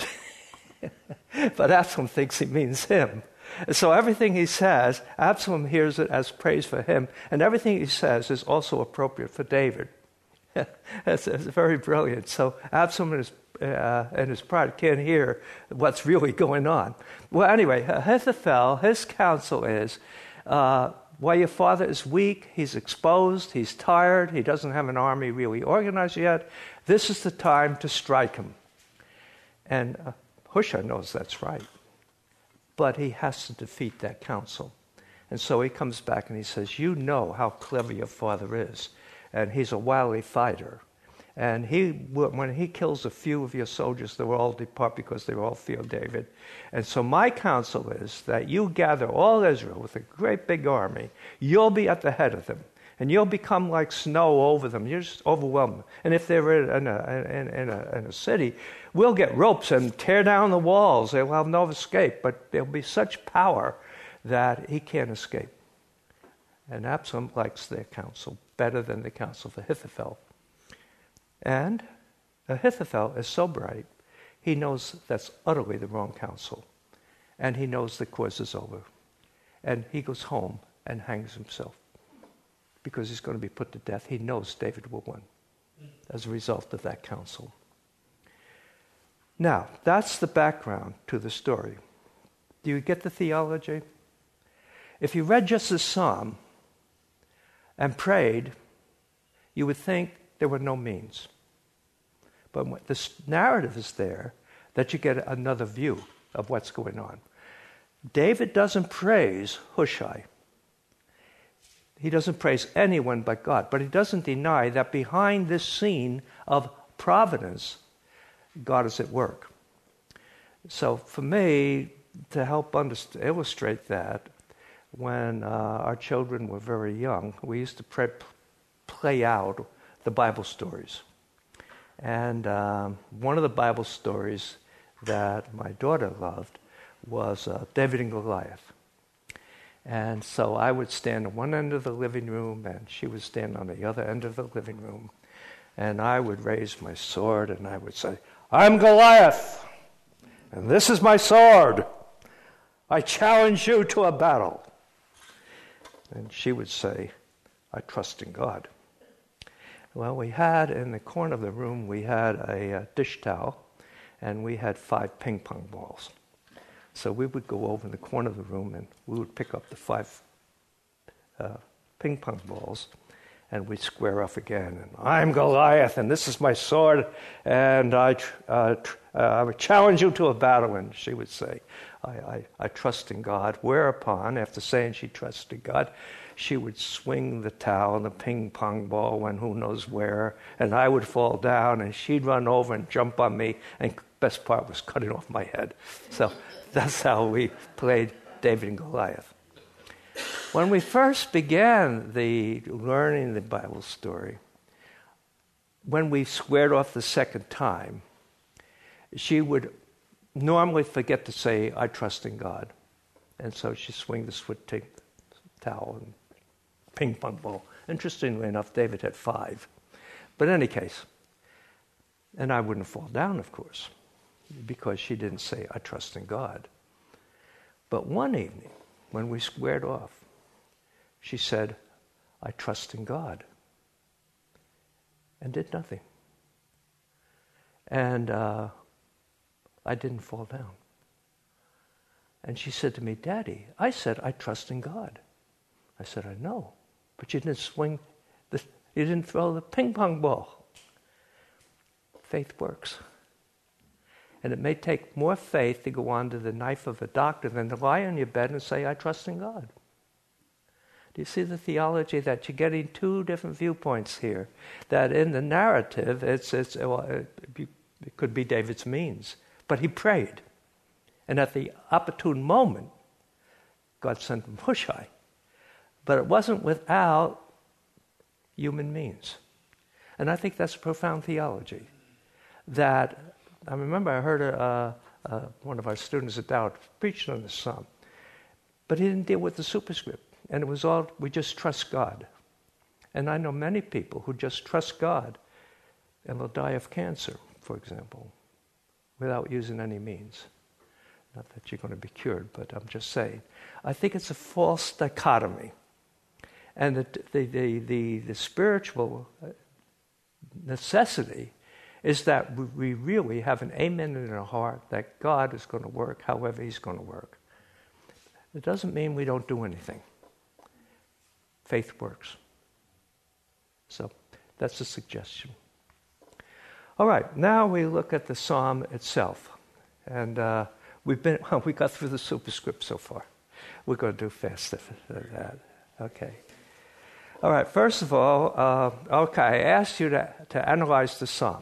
But Absalom thinks he means him. So everything he says, Absalom hears it as praise for him, and everything he says is also appropriate for David. it's, it's very brilliant. So Absalom and his, uh, and his pride can't hear what's really going on. Well, anyway, Ahithophel, his counsel is, uh, while your father is weak, he's exposed, he's tired, he doesn't have an army really organized yet, this is the time to strike him. And uh, Hushai knows that's right. But he has to defeat that counsel. And so he comes back and he says, you know how clever your father is. And he's a wily fighter. And he, when he kills a few of your soldiers, they will all depart because they all fear David. And so my counsel is that you gather all Israel with a great big army. You'll be at the head of them. And you'll become like snow over them. You're just overwhelmed. And if they're in a, in, in, a, in a city, we'll get ropes and tear down the walls. They'll have no escape. But there'll be such power that he can't escape. And Absalom likes their counsel better than the counsel of Ahithophel. And Ahithophel is so bright, he knows that's utterly the wrong counsel. And he knows the course is over. And he goes home and hangs himself. Because he's going to be put to death. He knows David will win as a result of that counsel. Now, that's the background to the story. Do you get the theology? If you read just this psalm and prayed, you would think there were no means. But when this narrative is there, that you get another view of what's going on. David doesn't praise Hushai. He doesn't praise anyone but God. But he doesn't deny that behind this scene of providence, God is at work. So for me, to help underst- illustrate that, when uh, our children were very young, we used to pray, play out the Bible stories. And um, one of the Bible stories that my daughter loved was uh, David and Goliath. And so I would stand on one end of the living room, and she would stand on the other end of the living room. And I would raise my sword, and I would say, "I'm Goliath, and this is my sword. I challenge you to a battle." And she would say, "I trust in God." Well, we had, in the corner of the room, we had a, a dish towel, and we had five ping pong balls. So we would go over in the corner of the room, and we would pick up the five uh, ping pong balls, and we'd square off again. And "I'm Goliath, and this is my sword, and I uh, tr- uh, I would challenge you to a battle." And she would say, I, I, I trust in God. Whereupon, after saying she trusted in God, she would swing the towel and the ping pong ball went who knows where, and I would fall down, and she'd run over and jump on me, and best part was cutting off my head. So that's how we played David and Goliath. When we first began the learning the Bible story, when we squared off the second time, she would normally forget to say, "I trust in God." And so she'd swing the swit t- towel and ping pong ball. Interestingly enough, David had five. But in any case, and I wouldn't fall down, of course, because she didn't say, "I trust in God." But one evening, when we squared off, she said, "I trust in God," and did nothing. And uh, I didn't fall down. And she said to me, "Daddy, I said I trust in God." I said, "I know, but you didn't swing, the, you didn't throw the ping pong ball." Faith works. And it may take more faith to go under the knife of a doctor than to lie on your bed and say, "I trust in God." Do you see the theology that you're getting two different viewpoints here? That in the narrative, it's, it's well, it, it could be David's means, but he prayed. And at the opportune moment, God sent him Hushai. But it wasn't without human means. And I think that's profound theology. That, I remember I heard a, a, one of our students at Dowd preaching on this psalm, but he didn't deal with the superscript. And it was all, we just trust God. And I know many people who just trust God and will die of cancer, for example, without using any means. Not that you're going to be cured, but I'm just saying. I think it's a false dichotomy. And the, the, the, the, the spiritual necessity is that we really have an amen in our heart that God is going to work however he's going to work. It doesn't mean we don't do anything. Faith works. So that's a suggestion. All right, now we look at the psalm itself. And uh, we've been, well, we got through the superscript so far. We're going to do faster than that. Okay. All right, first of all, uh, okay, I asked you to, to analyze the psalm.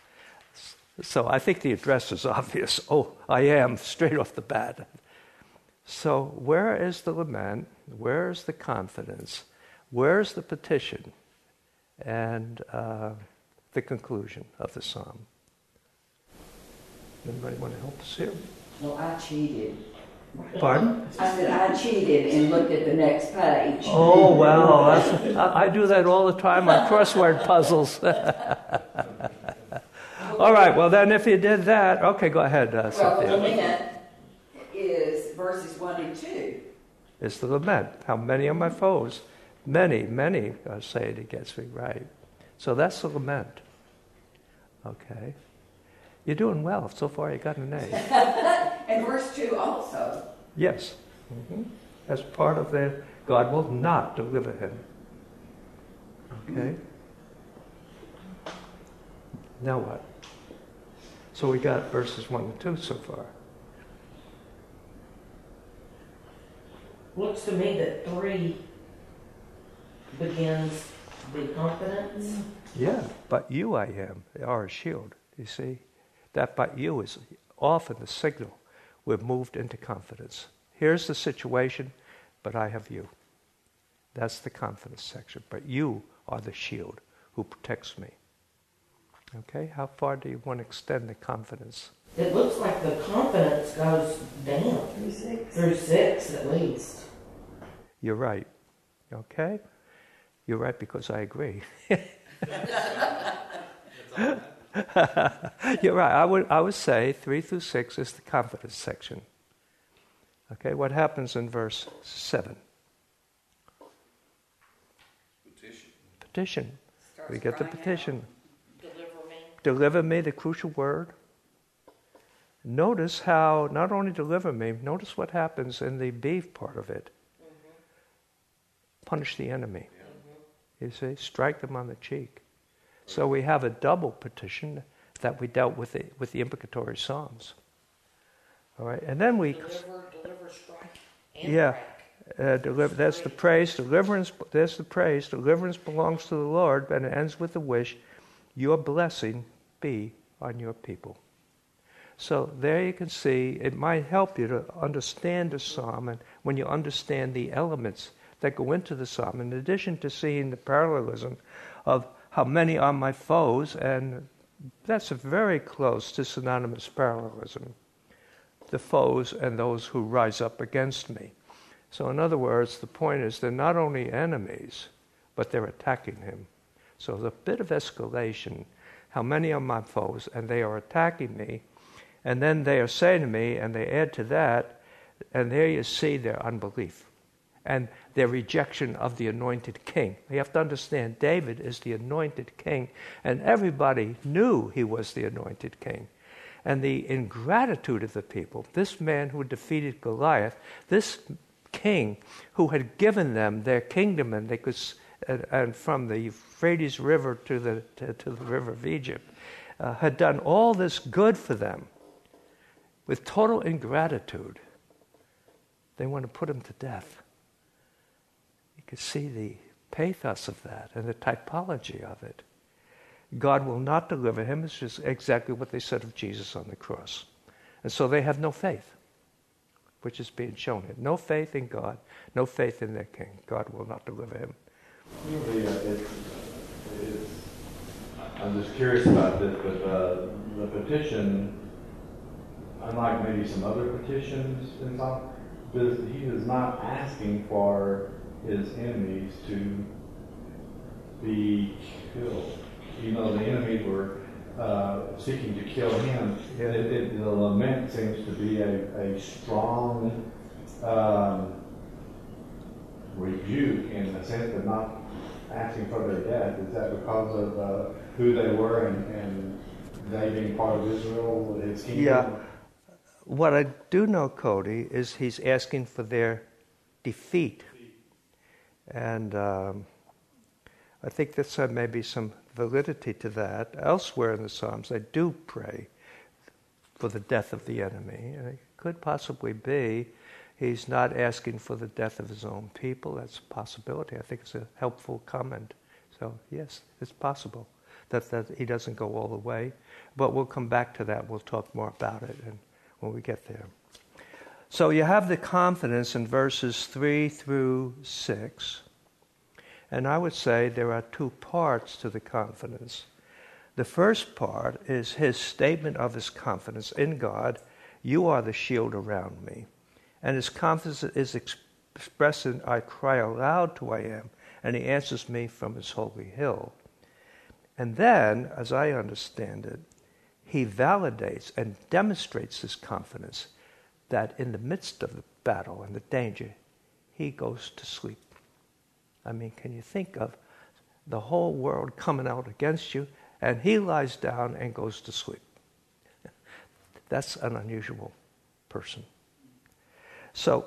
So I think the address is obvious. Oh, I am, straight off the bat. So where is the lament? Where is the confidence? Where's the petition? And uh, the conclusion of the psalm. Anybody want to help us here? Well, I cheated. Pardon? I said I cheated and looked at the next page. Oh, well, that's, I, I do that all the time on crossword puzzles. All right, well then if you did that, okay, go ahead, uh, Well, the Cynthia. lament is verses one and two. It's the lament. How many are my foes? Many, many uh, say it against me, right? So that's the lament. Okay. You're doing well. So far you got an A. And verse two also. Yes. Mm-hmm. As part of their, God will not deliver him. Okay? Now what? So we got verses one and two so far. Looks to me that three begins the confidence. Yeah, but you I am, are a shield, you see. That but you is often the signal we've moved into confidence. Here's the situation, but I have you. That's the confidence section. But you are the shield who protects me. Okay, how far do you want to extend the confidence? It looks like the confidence goes down. Through six. Through six at least. You're right. Okay? You're right because I agree. You're right. I would I would say three through six is the confidence section. Okay, what happens in verse seven? Petition. Petition. Starts We get the crying petition. Deliver me. Deliver me, the crucial word. Notice how, not only deliver me, notice what happens in the beef part of it. Mm-hmm. Punish the enemy. Mm-hmm. You see, strike them on the cheek. So we have a double petition that we dealt with the, with the imprecatory psalms. All right, and then we... Deliver, deliver, strike, and Yeah, crack. uh, deliver, that's the praise, deliverance, that's the praise, deliverance belongs to the Lord, and it ends with the wish, your blessing be on your people. So there you can see, it might help you to understand the psalm, and when you understand the elements that go into the psalm, in addition to seeing the parallelism of how many are my foes, and that's a very close to synonymous parallelism, the foes and those who rise up against me. So in other words, the point is they're not only enemies, but they're attacking him. So there's a bit of escalation. How many are my foes? And they are attacking me. And then they are saying to me, and they add to that, and there you see their unbelief and their rejection of the anointed king. You have to understand, David is the anointed king, and everybody knew he was the anointed king. And the ingratitude of the people, this man who defeated Goliath, this king who had given them their kingdom, and they could, and, and from the Euphrates River to the to, to the river of Egypt, uh, had done all this good for them. With total ingratitude, they want to put him to death. You can see the pathos of that and the typology of it. God will not deliver him. It's just exactly what they said of Jesus on the cross. And so they have no faith, which is being shown here. No faith in God, no faith in their king. God will not deliver him. Really, uh, it, it's, I'm just curious about this, but uh, the petition, unlike maybe some other petitions in some, he is not asking for his enemies to be killed. Even though the enemies were uh, seeking to kill him, Yeah. it, it, the lament seems to be a, a strong um, rebuke in the sense of not asking for their death. Is that because of uh, who they were and, and they being part of Israel, his kingdom? Yeah. What I do know, Cody, is he's asking for their defeat. And um, I think there's uh, maybe some validity to that. Elsewhere in the Psalms, they do pray for the death of the enemy. And it could possibly be he's not asking for the death of his own people. That's a possibility. I think it's a helpful comment. So, yes, it's possible that, that he doesn't go all the way. But we'll come back to that. We'll talk more about it and when we get there. So you have the confidence in verses three through six. And I would say there are two parts to the confidence. The first part is his statement of his confidence in God. You are the shield around me. And his confidence is expressed in, I cry aloud to I am, and he answers me from his holy hill. And then, as I understand it, he validates and demonstrates his confidence that in the midst of the battle and the danger, he goes to sleep. I mean, can you think of the whole world coming out against you, and he lies down and goes to sleep? That's an unusual person. So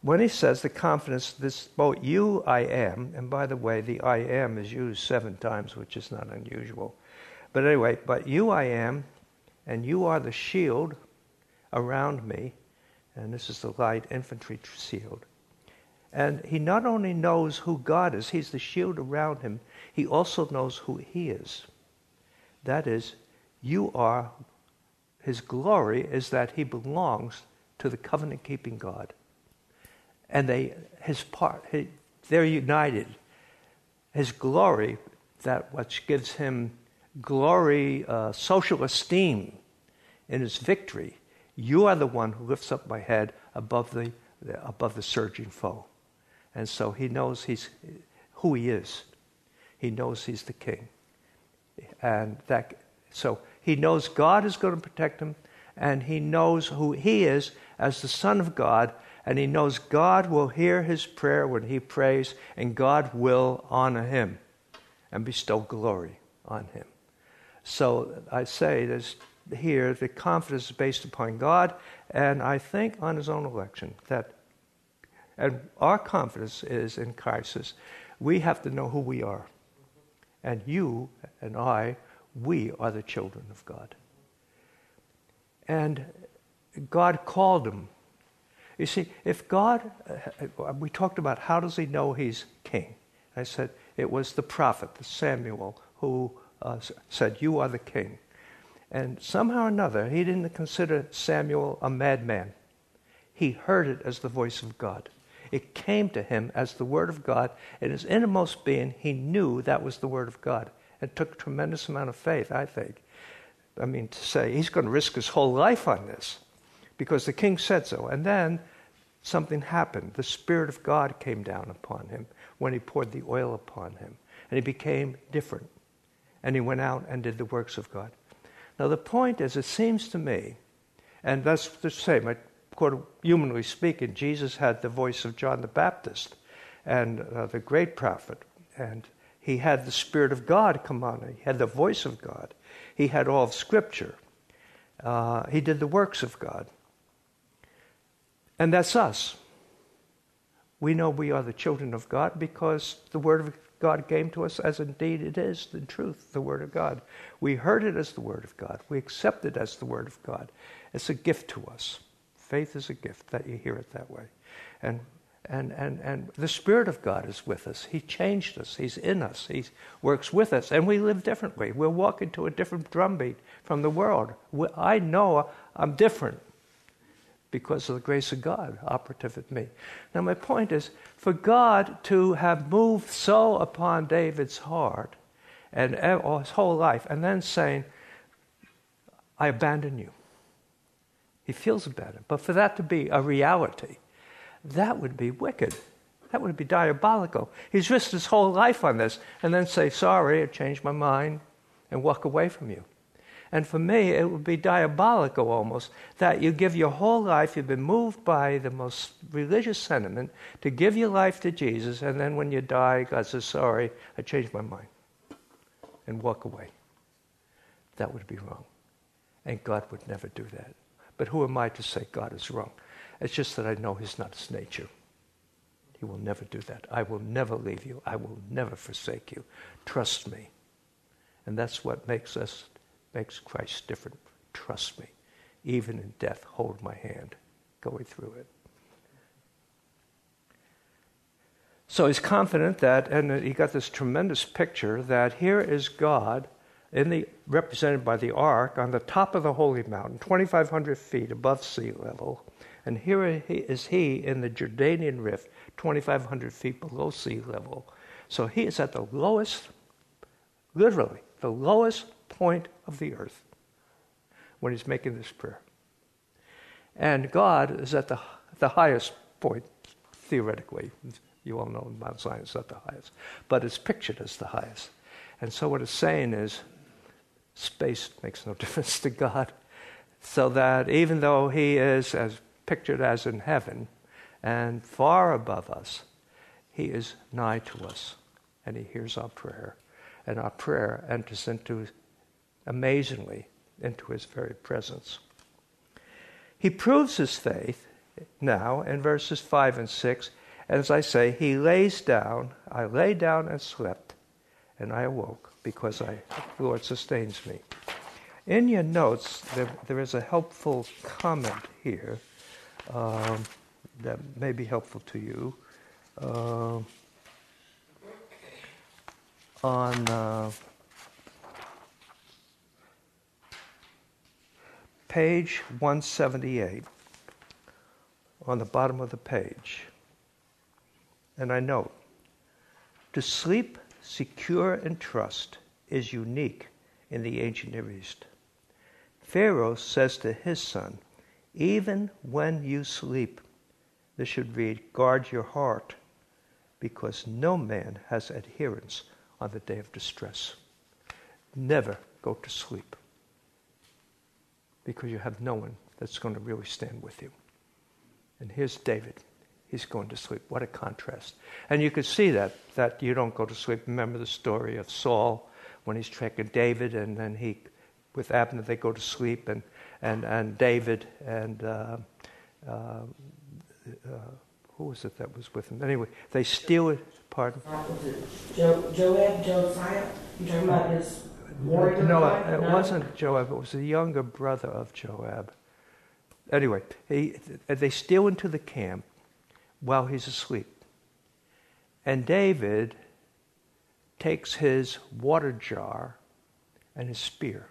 when he says the confidence, this both you I am, and by the way, the I am is used seven times, which is not unusual. But anyway, but you I am, and you are the shield around me, and this is the light infantry shield. And he not only knows who God is, he's the shield around him, he also knows who he is. That is, you are, his glory is that he belongs to the covenant-keeping God. And they, his part, he, they're united. His glory, that which gives him glory, uh, social esteem in his victory. You are the one who lifts up my head above the, the above the surging foe. And so he knows he's who he is. He knows he's the king. And that so he knows God is going to protect him, and he knows who he is as the Son of God, and he knows God will hear his prayer when he prays, and God will honor him and bestow glory on him. So I say there's here the confidence is based upon God, and I think on his own election. That, and our confidence is in Christ. We have to know who we are. And you and I, we are the children of God. And God called him. You see, if God, uh, we talked about how does he know he's king. I said it was the prophet, the Samuel, who uh, said, you are the king. And somehow or another, he didn't consider Samuel a madman. He heard it as the voice of God. It came to him as the word of God. In his innermost being, he knew that was the word of God. It took a tremendous amount of faith, I think. I mean, to say he's going to risk his whole life on this because the king said so. And then something happened. The Spirit of God came down upon him when he poured the oil upon him. And he became different. And he went out and did the works of God. Now the point is, it seems to me, and that's the same, I quote, humanly speaking, Jesus had the voice of John the Baptist and uh, the great prophet, and he had the Spirit of God come on him. He had the voice of God. He had all of Scripture. Uh, he did the works of God. And that's us. We know we are the children of God because the Word of God came to us as indeed it is, the truth, the Word of God. We heard it as the Word of God. We accept it as the Word of God. It's a gift to us. Faith is a gift that you hear it that way. And and and and the Spirit of God is with us. He changed us. He's in us. He works with us. And we live differently. We're walking to a different drumbeat from the world. I know I'm different because of the grace of God operative in me. Now my point is, for God to have moved so upon David's heart and his whole life, and then saying, I abandon you. He feels abandoned. But for that to be a reality, that would be wicked. That would be diabolical. He's risked his whole life on this, and then say, sorry, I changed my mind, and walk away from you. And for me, it would be diabolical almost that you give your whole life, you've been moved by the most religious sentiment to give your life to Jesus, and then when you die, God says, sorry, I changed my mind, and walk away. That would be wrong. And God would never do that. But who am I to say God is wrong? It's just that I know he's not his nature. He will never do that. I will never leave you. I will never forsake you. Trust me. And that's what makes us, makes Christ different. Trust me. Even in death, hold my hand, going through it. So he's confident that, and he got this tremendous picture that here is God in the represented by the ark on the top of the holy mountain, twenty-five hundred feet above sea level, and here is he in the Jordanian Rift, twenty-five hundred feet below sea level. So he is at the lowest, literally, the lowest point of the earth when he's making this prayer. And God is at the the highest point, theoretically. You all know Mount Zion is not the highest, but it's pictured as the highest. And so what it's saying is, space makes no difference to God. So that even though he is as pictured as in heaven and far above us, he is nigh to us. And he hears our prayer. And our prayer enters into, amazingly, into his very presence. He proves his faith now in verses five and six. As I say, he lays down, I lay down and slept, and I awoke because I, the Lord sustains me. In your notes, there, there is a helpful comment here um, that may be helpful to you. Uh, on uh, page one seventy-eight, on the bottom of the page. And I note, to sleep secure and trust is unique in the ancient Near East. Pharaoh says to his son, even when you sleep, this should read, guard your heart, because no man has adherence on the day of distress. Never go to sleep, because you have no one that's going to really stand with you. And here's David. He's going to sleep. What a contrast. And you can see that, that you don't go to sleep. Remember the story of Saul when he's tracking David, and then he, with Abner, they go to sleep, and, and, and David and, uh, uh, uh, who was it that was with him? Anyway, they steal it. Pardon? Was it jo- Joab, Josiah? You talking about his warrior? No, guy? it no? wasn't Joab. It was the younger brother of Joab. Anyway, he, they steal into the camp while he's asleep. And David takes his water jar and his spear.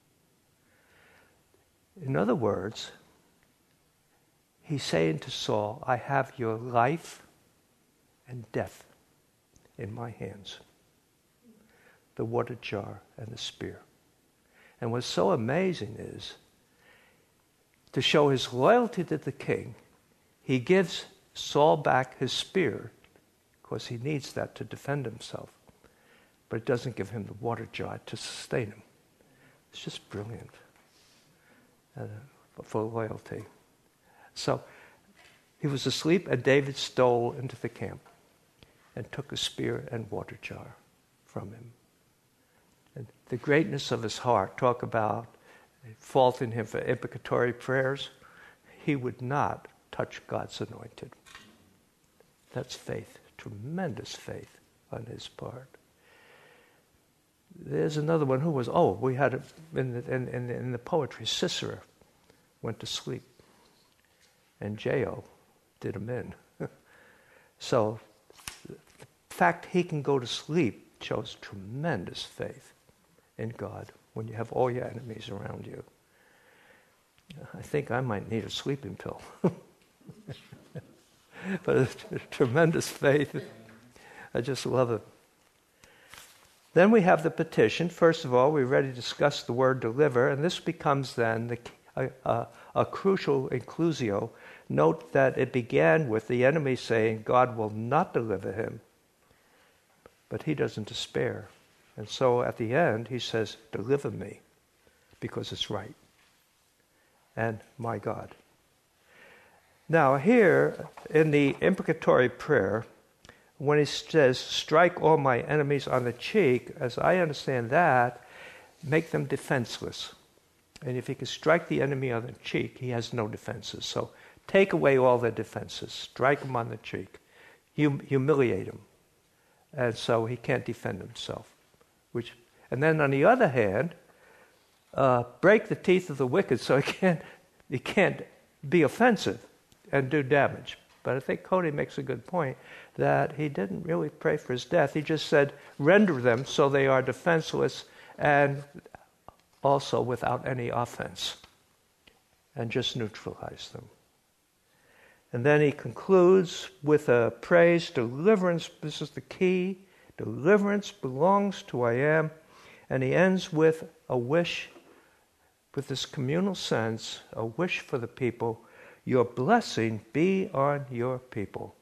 In other words, he's saying to Saul, I have your life and death in my hands. The water jar and the spear. And what's so amazing is, to show his loyalty to the king, he gives Saul back his spear, because he needs that to defend himself. But it doesn't give him the water jar to sustain him. It's just brilliant uh, for loyalty. So he was asleep, and David stole into the camp and took a spear and water jar from him. And the greatness of his heart, talk about faulting him for imprecatory prayers. He would not touch God's anointed. That's faith, tremendous faith on his part. There's another one who was, oh, we had it in the, in, in, in the poetry, Sisera went to sleep, and Jael did him in. So the fact he can go to sleep shows tremendous faith in God when you have all your enemies around you. I think I might need a sleeping pill. But it's tremendous faith. I just love it. Then we have the petition. First of all, we already discussed the word deliver, and this becomes then the, a, a, a crucial inclusio. Note that it began with the enemy saying God will not deliver him, but he doesn't despair. And so at the end, he says, deliver me, because it's right. And my God. Now here, in the imprecatory prayer, when he says, strike all my enemies on the cheek, as I understand that, make them defenseless. And if he can strike the enemy on the cheek, he has no defenses. So take away all their defenses. Strike him on the cheek. Hum- humiliate him. And so he can't defend himself. Which, and then on the other hand, uh, break the teeth of the wicked so he can't, he can't be offensive and do damage. But I think Cody makes a good point that he didn't really pray for his death. He just said, render them so they are defenseless and also without any offense, and just neutralize them. And then he concludes with a praise, deliverance, this is the key, deliverance belongs to I am, and he ends with a wish, with this communal sense, a wish for the people, your blessing be on your people.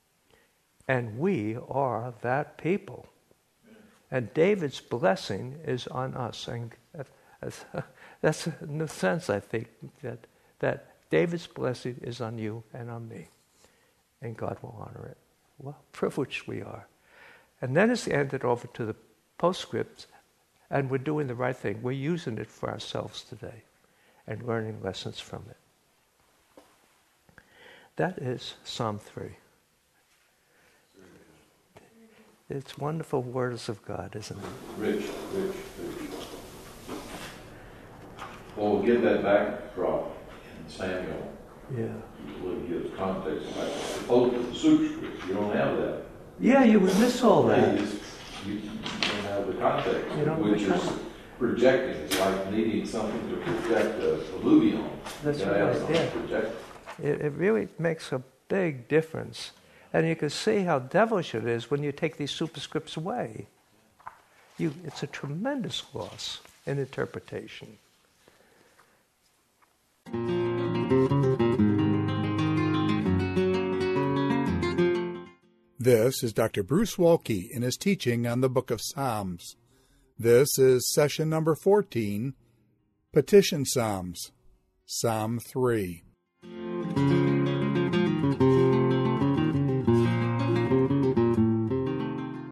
And we are that people. And David's blessing is on us. And that's, that's a new sense, I think, that, that David's blessing is on you and on me. And God will honor it. What privileged we are. And then it's handed over to the postscript, and we're doing the right thing. We're using it for ourselves today and learning lessons from it. That is Psalm three. It's wonderful words of God, isn't it? Rich, rich, rich. Well, we'll get that backdrop in Samuel. Yeah. Really gives context back. Opposed to the superscript, you don't have that. Yeah, you would miss all that. You, just, you, you don't have the context, You don't which have is the- projecting. It's like needing something to project a alluvion. That's You gotta have right, something yeah. to project. It, it really makes a big difference. And you can see how devilish it is when you take these superscripts away. You, it's a tremendous loss in interpretation. This is Doctor Bruce Waltke in his teaching on the Book of Psalms. This is session number fourteen, Petition Psalms, Psalm three.